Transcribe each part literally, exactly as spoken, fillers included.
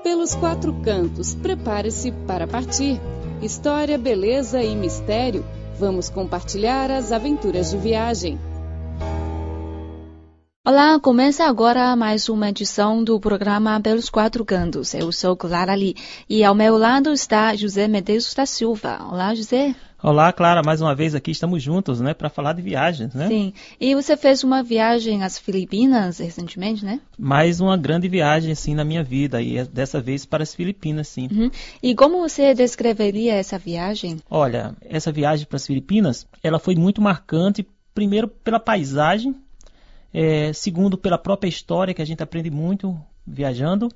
pelos quatro cantos. Prepare-se para partir. História, beleza e mistério. Vamos compartilhar as aventuras de viagem. Olá, começa agora mais uma edição do programa Pelos Quatro Cantos. Eu sou Clara Lee e ao meu lado está José Medeiros da Silva. Olá, José. Olá, Clara, mais uma vez aqui estamos juntos, né, para falar de viagens, né? Sim, e você fez uma viagem às Filipinas recentemente, né? Mais uma grande viagem, assim, na minha vida, e dessa vez para as Filipinas, sim. Uhum. E como você descreveria essa viagem? Olha, essa viagem para as Filipinas, ela foi muito marcante, primeiro pela paisagem, é, segundo pela própria história, que a gente aprende muito viajando,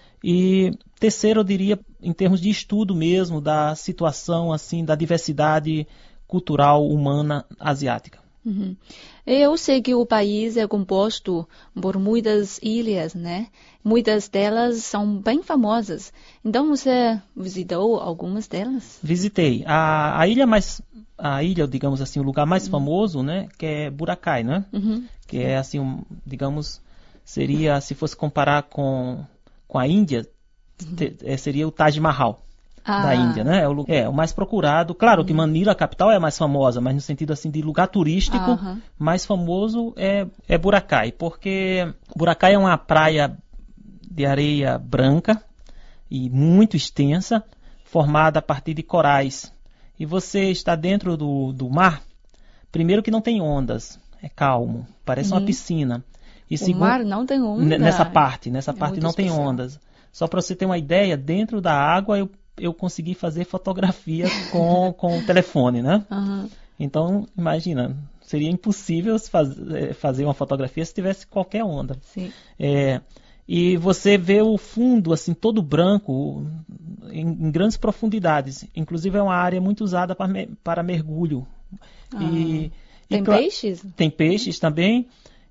e terceiro, eu diria, em termos de estudo mesmo, da situação, assim, da diversidade cultural humana asiática. Uhum. Eu sei que o país é composto por muitas ilhas, né? Muitas delas são bem famosas. Então, você visitou algumas delas? Visitei. A, a ilha mais, a ilha, digamos assim, o lugar mais uhum. famoso, né? Que é Boracay, né? Uhum. Que é, assim, um, digamos, seria, se fosse comparar com... com a Índia, te, é, seria o Taj Mahal ah. da Índia, né? É o, é o mais procurado. Claro uhum. que Manila, a capital, é a mais famosa, mas no sentido assim de lugar turístico, uhum. mais famoso é, é Boracay, porque Boracay é uma praia de areia branca e muito extensa, formada a partir de corais. E você está dentro do, do mar, primeiro que não tem ondas, é calmo, parece uhum. uma piscina. E o segundo, mar não tem onda. Nessa parte, nessa é parte não especial. tem ondas. Só para você ter uma ideia, dentro da água eu, eu consegui fazer fotografia com, com o telefone, né? Uhum. Então, imagina, seria impossível faz, fazer uma fotografia se tivesse qualquer onda. Sim. É, e você vê o fundo, assim, todo branco, em, em grandes profundidades. Inclusive é uma área muito usada para, para mergulho. Ah. E, tem e, peixes? Tem peixes também.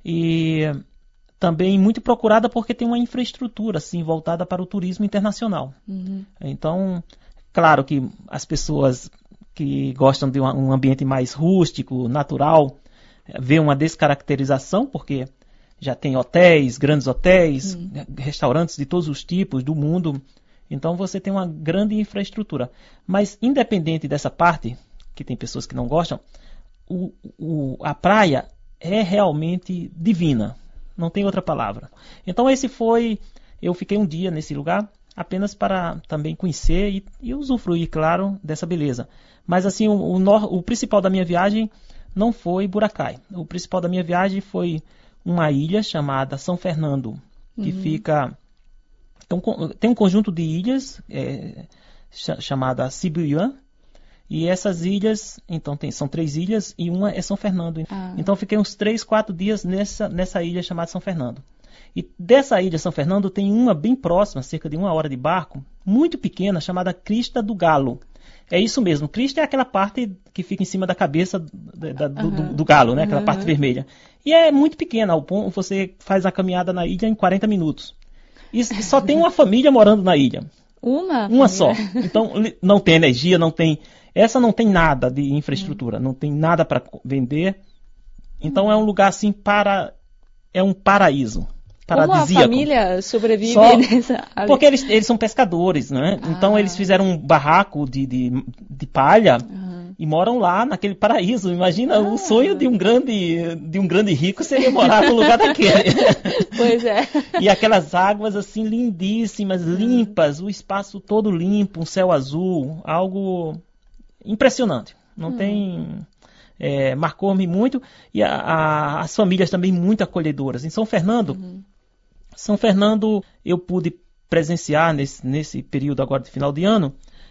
E também muito procurada porque tem uma infraestrutura assim, voltada para o turismo internacional. Uhum. Então, claro que as pessoas que gostam de um ambiente mais rústico, natural, vê uma descaracterização, porque já tem hotéis, grandes hotéis, uhum. restaurantes de todos os tipos do mundo. Então você tem uma grande infraestrutura. Mas independente dessa parte, que tem pessoas que não gostam, o, o, a praia é realmente divina, não tem outra palavra. Então esse foi, eu fiquei um dia nesse lugar, apenas para também conhecer e, e usufruir, claro, dessa beleza. Mas assim, o, o, o principal da minha viagem não foi Boracay. O principal da minha viagem foi uma ilha chamada São Fernando, que uhum. fica... Então, tem um conjunto de ilhas é, ch- chamada Sibuyan. E essas ilhas, então tem, são três ilhas e uma é São Fernando. Ah. Então eu fiquei uns três, quatro dias nessa, nessa ilha chamada São Fernando. E dessa ilha São Fernando tem uma bem próxima, cerca de uma hora de barco, muito pequena, chamada Crista do Galo. É isso mesmo, Crista é aquela parte que fica em cima da cabeça da, da, do, uhum. do, do galo, né? Aquela uhum. parte vermelha. E é muito pequena, ao ponto você faz a caminhada na ilha em quarenta minutos. E só tem uma família morando na ilha. Uma? Uma só. Então não tem energia, não tem... Essa não tem nada de infraestrutura, hum. não tem nada para vender. Então hum. é um lugar assim para... É um paraíso. Paradisíaco. Como a família sobrevive Só nessa área? Porque eles, eles são pescadores, né? Ah. Então eles fizeram um barraco de, de, de palha uhum. e moram lá naquele paraíso. Imagina, ah. o sonho de um grande, de um grande rico seria morar no lugar daquele. Pois é. E aquelas águas assim lindíssimas, limpas, o espaço todo limpo, um céu azul, algo... impressionante, não hum. tem, é, marcou-me muito, e a, a, as famílias também muito acolhedoras. Em São Fernando, uhum. São Fernando eu pude presenciar nesse, nesse período agora de final de ano,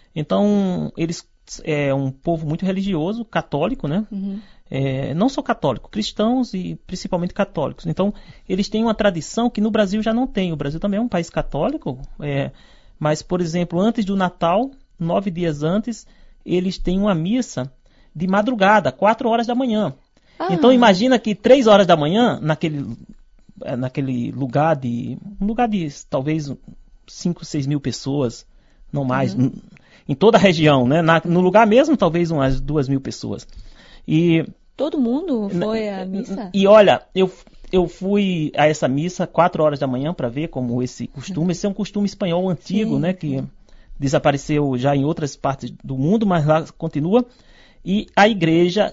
então eles é um povo muito religioso, católico, né? Uhum. É, não só católico, cristãos e principalmente católicos. Então eles têm uma tradição que no Brasil já não tem. O Brasil também é um país católico, é, mas por exemplo, antes do Natal, nove dias antes, eles têm uma missa de madrugada, quatro horas da manhã. Ah. Então imagina que três horas da manhã, naquele, naquele lugar de... Um lugar de talvez cinco, seis mil pessoas, não mais, uhum. em toda a região, né? Na, no lugar mesmo, talvez umas duas mil pessoas. E... Todo mundo foi à missa? E olha, eu, eu fui a essa missa quatro horas da manhã para ver como esse costume. Esse é um costume espanhol antigo, sim, né? Que desapareceu já em outras partes do mundo, mas lá continua. E a igreja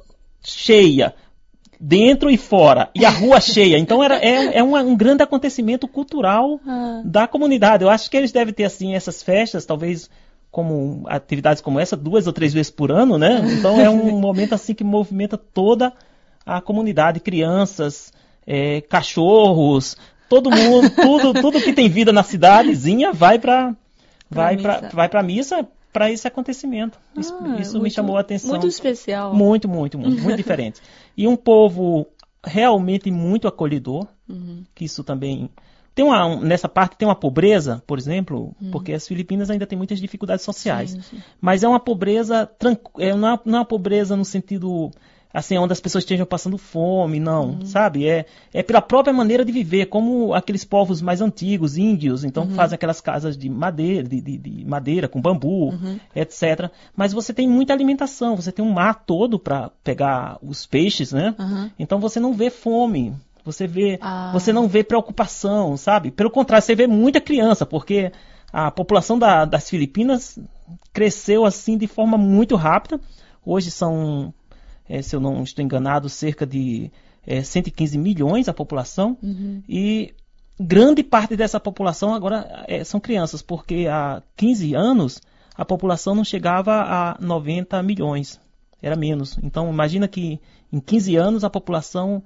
cheia, dentro e fora, e a rua cheia. Então era, é, é um, um grande acontecimento cultural ah. da comunidade. Eu acho que eles devem ter assim essas festas, talvez como atividades como essa, duas ou três vezes por ano, né? Então é um momento assim que movimenta toda a comunidade, crianças, é, cachorros, todo mundo, tudo, tudo que tem vida na cidadezinha vai para vai para vai para missa para esse acontecimento. Isso, ah, isso muito, me chamou a atenção. Muito especial. Muito, muito, muito, muito diferente. E um povo realmente muito acolhedor, uhum. que isso também... Tem uma, nessa parte tem uma pobreza, por exemplo, uhum. porque as Filipinas ainda têm muitas dificuldades sociais. Sim, sim. Mas é uma pobreza, tranqu... é, não, é, não é uma pobreza no sentido... assim, onde as pessoas estejam passando fome, não, uhum. sabe? É, é pela própria maneira de viver, como aqueles povos mais antigos, índios, então uhum. fazem aquelas casas de madeira, de, de, de madeira com bambu, uhum. etcétera. Mas você tem muita alimentação, você tem um mar todo para pegar os peixes, né? Uhum. Então você não vê fome, você vê, ah. você não vê preocupação, sabe? Pelo contrário, você vê muita criança, porque a população da, das Filipinas cresceu assim de forma muito rápida. Hoje são... É, se eu não estou enganado, cerca de é, cento e quinze milhões a população, uhum. e grande parte dessa população agora é, são crianças, porque há quinze anos a população não chegava a noventa milhões, era menos. Então imagina que em quinze anos a população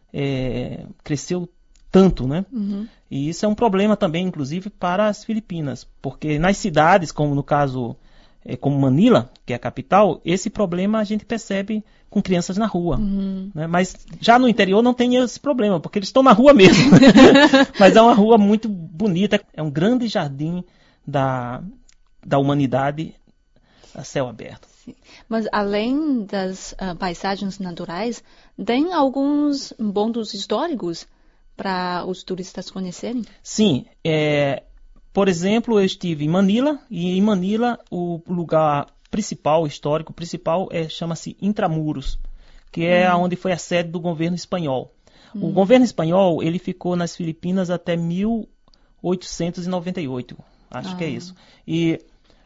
é, cresceu tanto, né? Uhum. E isso é um problema também, inclusive, para as Filipinas, porque nas cidades, como no caso... É, como Manila, que é a capital, esse problema a gente percebe com crianças na rua. Uhum. Né? Mas já no interior não tem esse problema, porque eles estão na rua mesmo. Mas é uma rua muito bonita, é um grande jardim da, da humanidade a céu aberto. Sim. Mas além das uh, paisagens naturais, tem alguns pontos históricos para os turistas conhecerem? Sim, é... Por exemplo, eu estive em Manila, e em Manila o lugar principal, histórico principal, é, chama-se Intramuros, que é hum. onde foi a sede do governo espanhol. Hum. O governo espanhol ele ficou nas Filipinas até mil oitocentos e noventa e oito, acho ah. que é isso. E,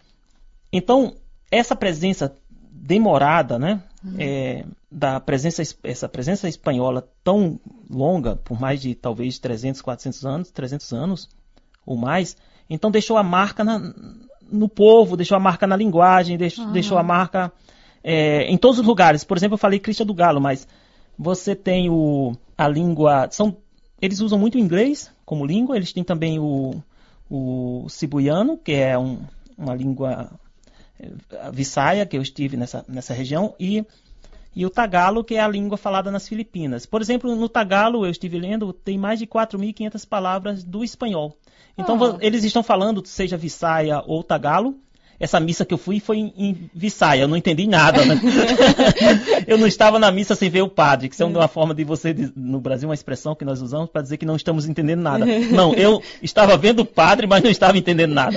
então, essa presença demorada, né, hum. é, da presença, essa presença espanhola tão longa, por mais de talvez trezentos, quatrocentos anos, trezentos anos ou mais, então deixou a marca na, no povo, deixou a marca na linguagem, deixou, ah. deixou a marca é, em todos os lugares. Por exemplo, eu falei Crista do Galo, mas você tem o, a língua... São, eles usam muito o inglês como língua, eles têm também o, o cebuiano, que é um, uma língua é, vissaia, que eu estive nessa, nessa região, e, e o tagalo, que é a língua falada nas Filipinas. Por exemplo, no tagalo, eu estive lendo, tem mais de quatro mil e quinhentas palavras do espanhol. Então, ah. eles estão falando, seja Vissaia ou Tagalo. Essa missa que eu fui foi em, em Vissaia, eu não entendi nada, né? Eu não estava na missa sem ver o padre, que isso é uma forma de você, no Brasil, uma expressão que nós usamos para dizer que não estamos entendendo nada. Não, eu estava vendo o padre, mas não estava entendendo nada.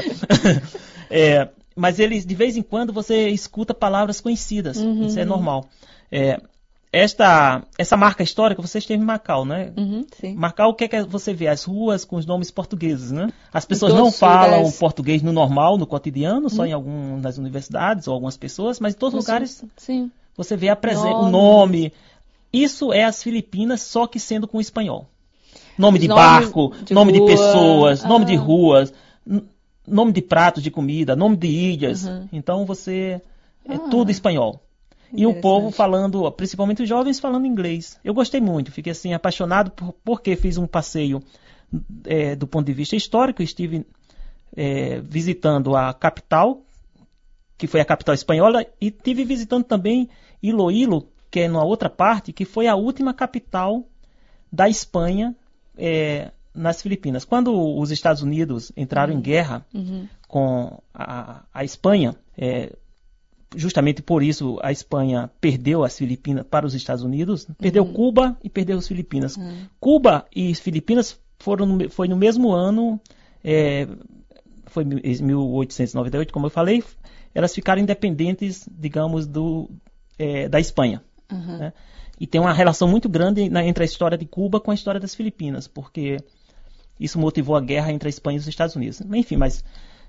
É, mas eles, de vez em quando, você escuta palavras conhecidas, uhum. isso é normal. É, Esta, essa marca histórica, você esteve em Macau, né? Uhum, sim. Macau, o que é que você vê? As ruas com os nomes portugueses, né? As pessoas não falam das... português no normal, no cotidiano, uhum. só em algumas universidades ou algumas pessoas, mas em todos os lugares sim. você vê a presen- nome. o nome. Isso é as Filipinas, só que sendo com espanhol. Nome de barco, de nome rua. de pessoas, ah. nome de ruas, n- nome de pratos de comida, nome de ilhas. Uhum. Então você... é ah. tudo espanhol. E o povo falando, principalmente os jovens falando inglês. Eu gostei muito, fiquei assim apaixonado por, porque fiz um passeio é, do ponto de vista histórico. Estive é, visitando a capital, que foi a capital espanhola, e estive visitando também Iloilo, que é numa outra parte, que foi a última capital da Espanha é, nas Filipinas. Quando os Estados Unidos entraram uhum. em guerra uhum. com a, a Espanha, é, justamente por isso a Espanha perdeu as Filipinas para os Estados Unidos, perdeu uhum. Cuba e perdeu as Filipinas. Uhum. Cuba e Filipinas foram no, foi no mesmo ano, é, foi em mil oitocentos e noventa e oito, como eu falei, elas ficaram independentes, digamos, do, é, da Espanha. Uhum. Né? E tem uma relação muito grande na, entre a história de Cuba com a história das Filipinas, porque isso motivou a guerra entre a Espanha e os Estados Unidos. Enfim, mas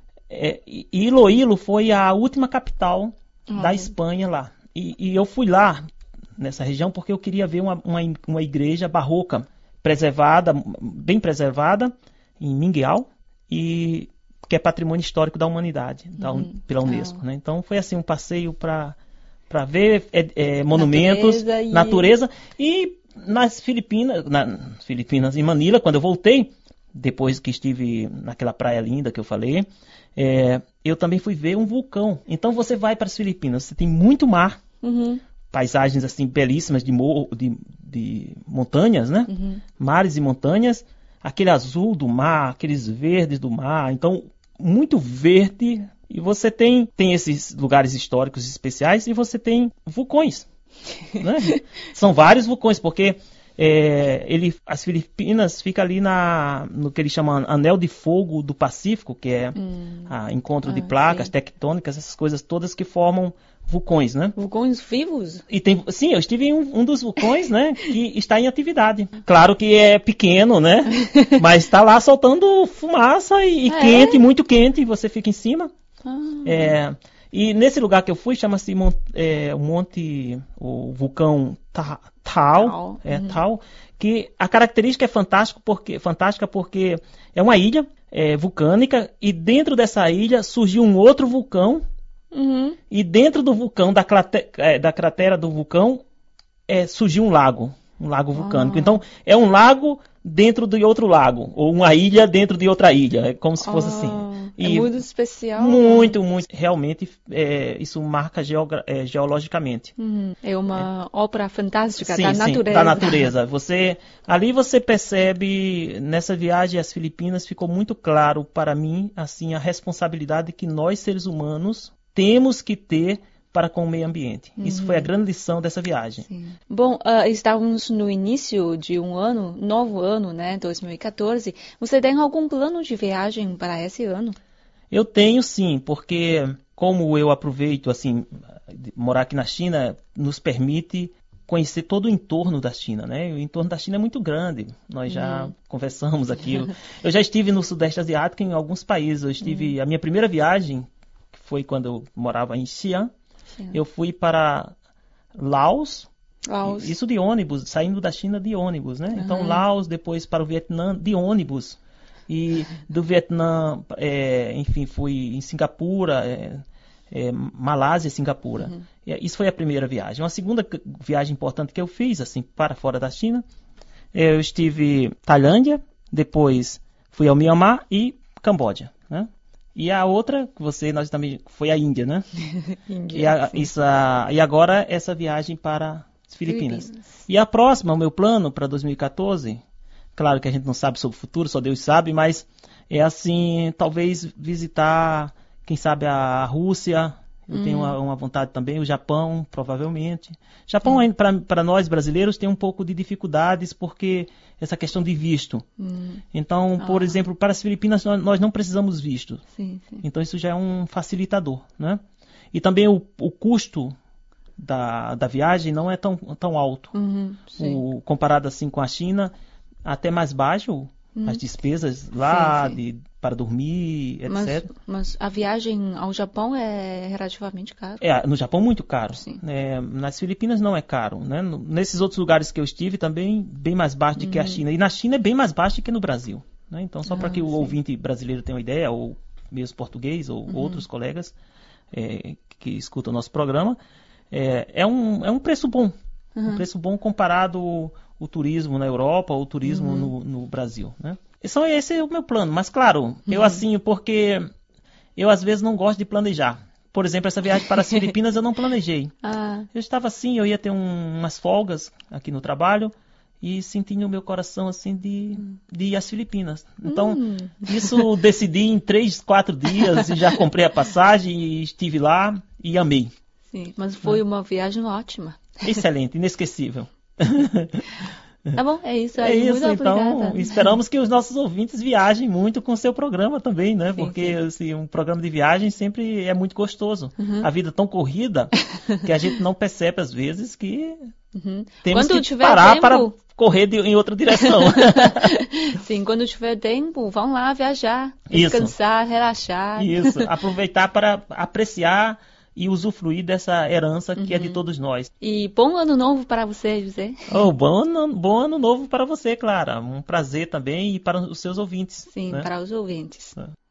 é, Iloilo foi a última capital uhum. da Espanha lá. E, e eu fui lá, nessa região, porque eu queria ver uma, uma, uma igreja barroca, preservada, bem preservada, em Mingueal, e que é patrimônio histórico da humanidade, da, uhum. pela Unesco. Ah. Né? Então foi assim um passeio para para ver é, é, monumentos, natureza e... natureza. E nas Filipinas, nas Filipinas, em Manila, quando eu voltei, depois que estive naquela praia linda que eu falei, é, eu também fui ver um vulcão. Então você vai para as Filipinas, você tem muito mar, uhum. paisagens assim belíssimas de, morro, de, de montanhas, né? Uhum. Mares e montanhas, aquele azul do mar, aqueles verdes do mar, então muito verde. E você tem, tem esses lugares históricos especiais e você tem vulcões. Né? São vários vulcões, porque é, ele, as Filipinas ficam ali na, no que eles chamam Anel de Fogo do Pacífico, que é hum. a encontro ah, de placas sim. tectônicas, essas coisas todas que formam vulcões, né? Vulcões vivos? E tem, sim, eu estive em um, um dos vulcões, né, que está em atividade. Claro que é pequeno, né, mas está lá soltando fumaça e, e ah, quente, é? muito quente, e você fica em cima. Ah. É, e nesse lugar que eu fui, chama-se é, o Monte, o vulcão Ta, Taal, Taal. É, uhum. Taal, que a característica é fantástica porque, fantástica porque é uma ilha é, vulcânica, e dentro dessa ilha surgiu um outro vulcão. Uhum. E dentro do vulcão, da, crate, é, da cratera do vulcão, é, surgiu um lago, um lago vulcânico. Ah. Então, é um lago dentro de outro lago, ou uma ilha dentro de outra ilha, é como se fosse ah. assim. E é muito especial. Muito, né? muito. Realmente, é, isso marca geogra- é, geologicamente. Uhum. É uma é. obra fantástica sim, da sim, natureza. da natureza. Você, ali você percebe, nessa viagem às Filipinas, ficou muito claro para mim, assim, a responsabilidade que nós, seres humanos, temos que ter para com o meio ambiente. Uhum. Isso foi a grande lição dessa viagem. Sim. Bom, uh, estávamos no início de um ano, novo ano, né, dois mil e quatorze. Você tem algum plano de viagem para esse ano? Eu tenho sim, porque como eu aproveito, assim, morar aqui na China nos permite conhecer todo o entorno da China, né? O entorno da China é muito grande. Nós já uhum. conversamos aqui. Eu, eu já estive no Sudeste Asiático em alguns países. Eu estive, uhum. a minha primeira viagem, que foi quando eu morava em Xi'an, Sim. eu fui para Laos, Laos, isso de ônibus, saindo da China de ônibus, né? Uhum. Então Laos, depois para o Vietnã de ônibus, e do Vietnã, é, enfim, fui em Singapura, é, é, Malásia e Singapura. Uhum. E isso foi a primeira viagem. Uma segunda viagem importante que eu fiz, assim, para fora da China, eu estive em Tailândia, depois fui ao Myanmar e Camboja, né? E a outra, que você, nós também, foi a Índia, né? Índia, e, a, isso, a, e agora essa viagem para as Filipinas. Filipinas. E a próxima, o meu plano para dois mil e quatorze, claro que a gente não sabe sobre o futuro, só Deus sabe, mas é assim, talvez visitar, quem sabe, a Rússia. Eu hum. tenho uma, uma vontade também, o Japão, provavelmente. Japão, para nós brasileiros, tem um pouco de dificuldades, porque essa questão de visto. Hum. Então, por ah. exemplo, para as Filipinas, nós, nós não precisamos visto. Sim, sim. Então, isso já é um facilitador, né? E também o, o custo da, da viagem não é tão, tão alto. Uhum, o, comparado assim com a China, até mais baixo. Hum. As despesas lá, sim, sim. De, para dormir, etcétera. Mas, mas a viagem ao Japão é relativamente caro? É, no Japão muito caro. É, nas Filipinas não é caro, né? Nesses outros lugares que eu estive também, bem mais baixo do hum. que a China. E na China é bem mais baixo do que no Brasil. Né? Então, só ah, para que o sim. ouvinte brasileiro tenha uma ideia, ou mesmo português, ou uhum. outros colegas é, que escutam o nosso programa, é, é, um, é um preço bom. Uhum. Um preço bom comparado o turismo na Europa ou o turismo uhum. no, no Brasil, né? Então, esse é o meu plano. Mas, claro, uhum. eu assim, porque eu às vezes não gosto de planejar. Por exemplo, essa viagem para as Filipinas eu não planejei. Ah. Eu estava assim, eu ia ter um, umas folgas aqui no trabalho e senti no meu coração assim de, de ir às Filipinas. Então, hum. isso decidi em três, quatro dias e já comprei a passagem e estive lá e amei. Sim, mas foi uma viagem ótima. Excelente, inesquecível. Tá bom, é isso aí. É isso, muito então obrigada. Esperamos que os nossos ouvintes viajem muito com o seu programa também, né? Sim, porque sim. Assim, um programa de viagem sempre é muito gostoso. Uhum. A vida é tão corrida que a gente não percebe às vezes que Uhum. Temos Quando que tiver parar tempo... para correr de, em outra direção. Sim, quando tiver tempo, vão lá viajar, Isso. descansar, relaxar. Isso, aproveitar para apreciar e usufruir dessa herança que Uhum. é de todos nós. E bom ano novo para você, José. Oh, bom, ano, bom ano novo para você, Clara. Um prazer também e para os seus ouvintes. Sim, né? para os ouvintes. É.